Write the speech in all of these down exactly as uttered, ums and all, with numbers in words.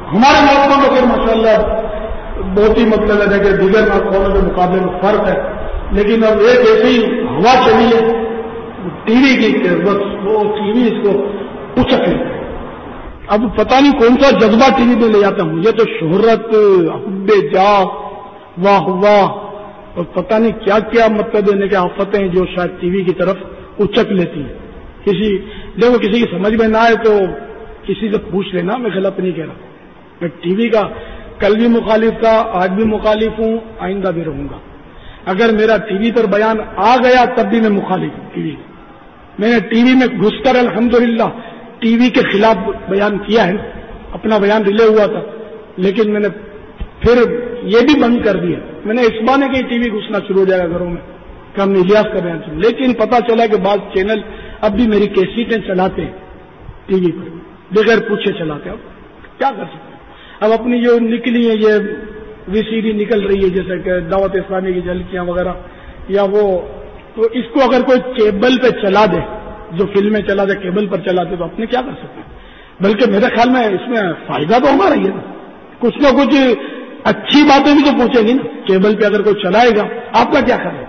ہمارے ملک میں تو پھر ماشاءاللہ بہت ہی مطلب ہے کہ دیگر ناخوانوں کے مقابلے میں فرق ہے، لیکن اب ایک ایسی ہوا چلی ہے ٹی وی کی کہ بس وہ ٹی وی اس کو اچک لیتے ہیں۔ اب پتہ نہیں کون سا جذبہ ٹی وی میں لے جاتا ہوں، یہ تو شہرت، حب جا، واہ واہ، اور پتہ نہیں کیا کیا مطلب دینے کے آفتیں جو شاید ٹی وی کی طرف اچک لیتی ہیں۔ کسی دیکھو کسی کی سمجھ میں نہ آئے تو کسی سے پوچھ لینا، میں غلط نہیں کہہ رہا۔ میں ٹی وی کا کل بھی مخالف تھا، آج بھی مخالف ہوں، آئندہ بھی رہوں گا۔ اگر میرا ٹی وی پر بیان آ گیا تب بھی میں مخالف ہوں ٹی وی۔ میں نے ٹی وی میں گھس کر الحمدللہ ٹی وی کے خلاف بیان کیا ہے، اپنا بیان ریلے ہوا تھا، لیکن میں نے پھر یہ بھی بند کر دیا۔ میں نے اس بانے کہ ٹی وی گھسنا شروع ہو جائے گا گھروں میں کہ ہم نے الیاس کا بیان سنا، لیکن پتا چلا کہ بعض چینل اب بھی میری کیسٹیں چلاتے ہیں ٹی وی پر، بغیر پوچھے چلاتے ہیں۔ اب کیا کر سکتے ہیں؟ اب اپنی جو نکلی ہے یہ وی سی ڈی نکل رہی ہے جیسے کہ دعوت اسلامی کی جھلکیاں وغیرہ یا وہ، تو اس کو اگر کوئی کیبل پہ چلا دے، جو فلمیں چلا دے کیبل پر چلا دے، تو اپنے کیا کر سکتے ہیں؟ بلکہ میرے خیال میں اس میں فائدہ تو ہمارا ہی ہے نا، کچھ نہ کچھ اچھی باتیں بھی تو پہنچیں گی نا۔ کیبل پہ اگر کوئی چلائے گا آپ کا کیا خیال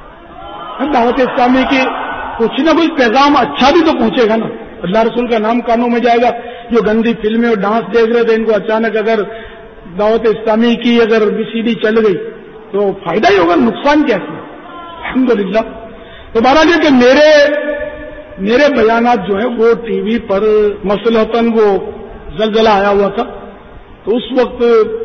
ہے؟ دعوت اسلامی کی کچھ نہ کچھ پیغام اچھا بھی تو پہنچے گا نا۔ اللہ رسول کا نام کانوں میں جائے گا۔ جو گندی فلمیں اور ڈانس دیکھ رہے تھے ان کو اچانک اگر دعوت اسلامی کی اگر وی سی ڈی چل گئی تو فائدہ ہی ہوگا، نقصان کیا ہے؟ الحمدللہ۔ تو بہرحال یہ کہ میرے میرے بیانات جو ہیں وہ ٹی وی پر مثلاً وہ زلزلہ آیا ہوا تھا تو اس وقت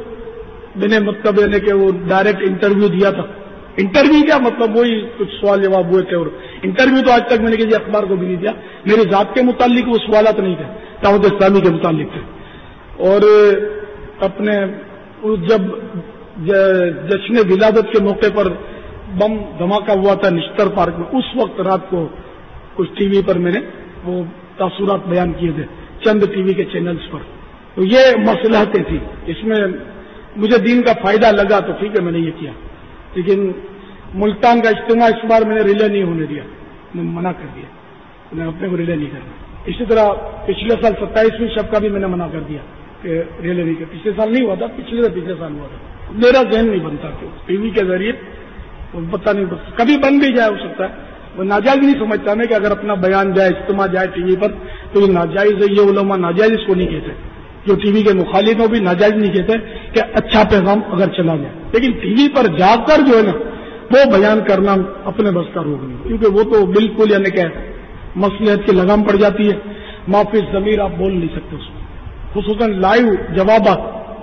میں نے مطلب یعنی کہ وہ ڈائریکٹ انٹرویو دیا تھا۔ انٹرویو کیا مطلب وہی کچھ سوال جواب ہوئے تھے، اور انٹرویو تو آج تک میں نے کسی اخبار کو بھی نہیں دیا۔ میری ذات کے متعلق وہ سوالات نہیں تھے، دعوت اسلامی کے متعلق تھے۔ اور اپنے جب جشن ولادت کے موقع پر بم دھماکہ ہوا تھا نشتر پارک میں، اس وقت رات کو کچھ ٹی وی پر میں نے وہ تاثرات بیان کیے تھے چند ٹی وی کے چینلز پر۔ تو یہ مصلحتیں تھیں، اس میں مجھے دین کا فائدہ لگا تو ٹھیک ہے میں نے یہ کیا، لیکن ملتان کا اجتماع اس بار میں نے ریلے نہیں ہونے دیا، میں منع کر دیا، میں نے اپنے کو ریلے نہیں کرنا۔ اسی طرح پچھلے سال ستائیسویں شب کا بھی میں نے منع کر دیا کہ ریلے نہیں کر، پچھلے سال نہیں ہوا تھا، پچھلے سے پچھلے سال ہوا تھا۔ میرا ذہن نہیں بنتا کہ ٹی وی کے ذریعے پتہ نہیں کبھی بن بھی جائے، ہو سکتا ہے وہ ناجائز نہیں سمجھتا میں کہ اگر اپنا بیان جائے اجتماع جائے ٹی وی پر تو یہ ناجائز ہے۔ یہ علماء ناجائز اس کو نہیں کہتے، جو ٹی وی کے مخالف ہو بھی ناجائز نہیں کہتے کہ اچھا پیغام اگر چلا جائے، لیکن ٹی وی پر جا کر جو ہے نا وہ بیان کرنا اپنے بس کا روک نہیں، کیونکہ وہ تو بالکل یعنی کہ مصلحت کی لگام پڑ جاتی ہے، معافی ضمیر آپ بول نہیں سکتے اس میں، خصوصاً لائیو جوابات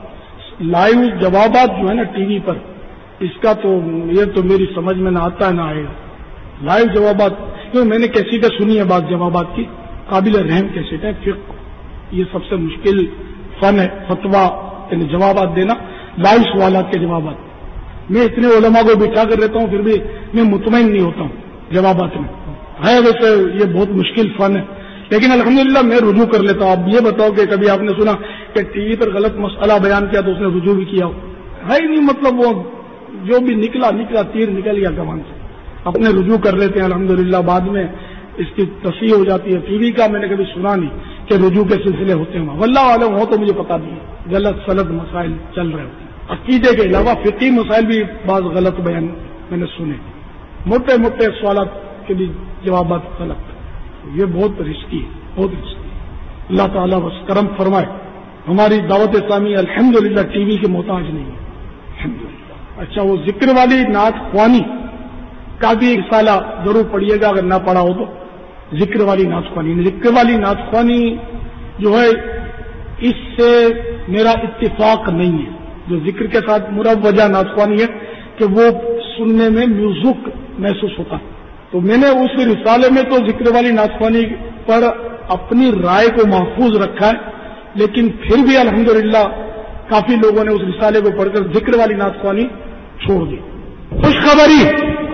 لائیو جوابات جو ہے نا ٹی وی پر، اس کا تو یہ تو میری سمجھ میں نہ آتا ہے نہ آئے گا۔ لائیو جوابات کیوں میں نے کیسیٹیں سنی ہے بعض جوابات کی، قابل رحم کیسیٹیں، فقہ یہ سب سے مشکل فن ہے، فتویٰ یعنی جوابات دینا، لائیو سوالات کے جوابات۔ میں اتنے علماء کو بٹھا کر رہتا ہوں پھر بھی میں مطمئن نہیں ہوتا ہوں جوابات میں، ہے ویسے یہ بہت مشکل فن ہے، لیکن الحمدللہ میں رجوع کر لیتا ہوں۔ اب یہ بتاؤ کہ کبھی آپ نے سنا کہ ٹی وی پر غلط مسئلہ بیان کیا تو اس نے رجوع بھی کیا ہو؟ ہے ہی نہیں، مطلب وہ جو بھی نکلا نکلا تیر نکل گیا کمان سے، اپنے رجوع کر لیتے ہیں الحمدللہ، بعد میں اس کی تصحیح ہو جاتی ہے۔ ٹی وی کا میں نے کبھی سنا نہیں کہ رجوع کے سلسلے ہوتے ہیں، واللہ عالم ہو تو مجھے پتا نہیں، غلط سلط مسائل چل رہے ہوتے ہیں۔ عقیدے کے علاوہ فقہی مسائل بھی بعض غلط بیان میں نے سنے، موٹے موٹے سوالات کے بھی جوابات غلط، یہ بہت رسکی ہے، بہت رسکی ہے۔ اللہ تعالیٰ بس کرم فرمائے، ہماری دعوت اسلامی الحمدللہ ٹی وی کے محتاج نہیں ہے الحمدللہ۔ اچھا وہ ذکر والی نعت خوانی کا بھی رسالہ ضرور پڑھیے گا اگر نہ پڑھا ہو تو، ذکر والی نعت خوانی ذکر والی نعت خوانی جو ہے اس سے میرا اتفاق نہیں ہے، جو ذکر کے ساتھ مروجہ نعت خوانی ہے کہ وہ سننے میں میوزک محسوس ہوتا ہے، تو میں نے اس رسالے میں تو ذکر والی نعت خوانی پر اپنی رائے کو محفوظ رکھا ہے، لیکن پھر بھی الحمدللہ کافی لوگوں نے اس رسالے کو پڑھ کر ذکر والی نعت خوانی چھوڑ دی۔ خوشخبری